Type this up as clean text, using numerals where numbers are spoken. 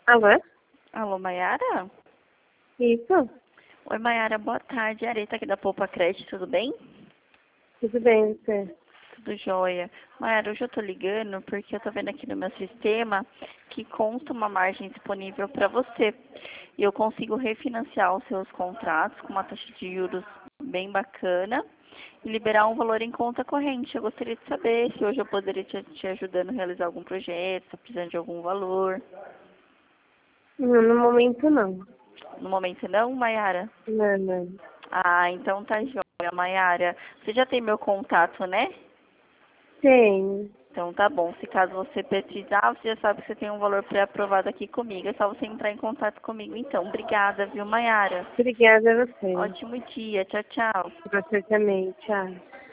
Alô? Alô, Mayara? Isso? Oi, Mayara, boa tarde. Areta aqui da Poupa Creche, tudo bem? Tudo bem, você? Tudo jóia. Mayara, hoje eu tô ligando porque eu tô vendo aqui no meu sistema que consta uma margem disponível para você. E eu consigo refinanciar os seus contratos com uma taxa de juros bem bacana e liberar um valor em conta corrente. Eu gostaria de saber se hoje eu poderia te ajudando a realizar algum projeto, se tá precisando de algum valor. Não, no momento não. No momento não, Mayara? Não, não. Ah, então tá jóia, Mayara. Você já tem meu contato, né? Tenho. Então tá bom. Se caso você precisar, você já sabe que você tem um valor pré-aprovado aqui comigo. É só você entrar em contato comigo. Então, obrigada, viu, Mayara? Obrigada a você. Ótimo dia. Tchau, tchau. Você também. Tchau.